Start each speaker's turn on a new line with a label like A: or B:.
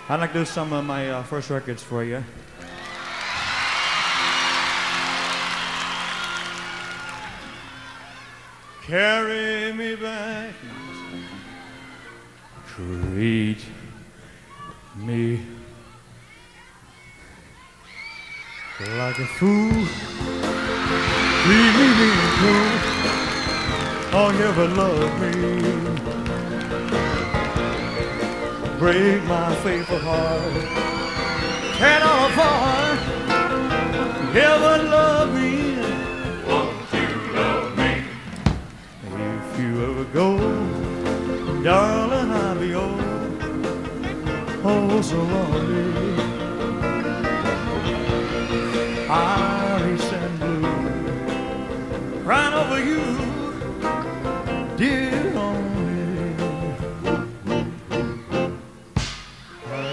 A: I'd like to do some of my first records for you. Carry me back, treat me like a fool, treat me cool, oh, never love me, break my faithful heart, cannot afford, never love me. If you ever go, darling, I'll be oh so lonely.